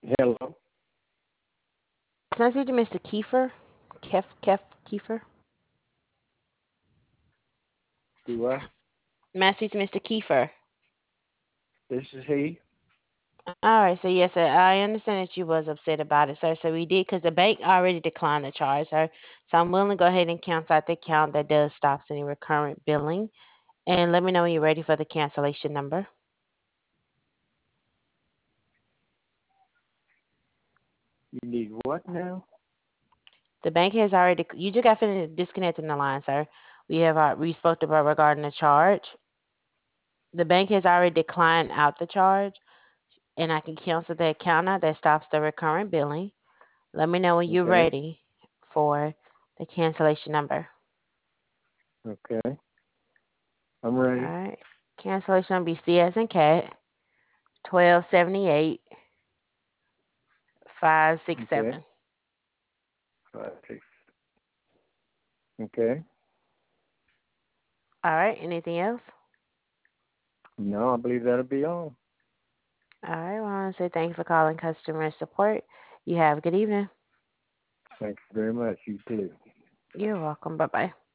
Hello. Can I speak to Mr. Kiefer? Kiefer? Do I? May I speak to Mr. Kiefer? This is he. All right, so yes, sir, I understand that you was upset about it, sir. So we did, because the bank already declined the charge, sir. So I'm willing to go ahead and cancel out the account that does stop any recurrent billing. And let me know when you're ready for the cancellation number. You need what now? The bank has already, you just got finished disconnecting the line, sir. We spoke about regarding the charge. The bank has already declined out the charge, and I can cancel the account out that stops the recurrent billing. Let me know when you're Okay. ready for the cancellation number. Okay. I'm All ready. right. Cancellation number be C as in cat 1278 Okay. 567. 5, 6. Okay. All right. Anything else? No, I believe that'll be all. All right. Well, I want to say thank you for calling customer support. You have a good evening. Thank you very much. You too. You're welcome. Bye bye.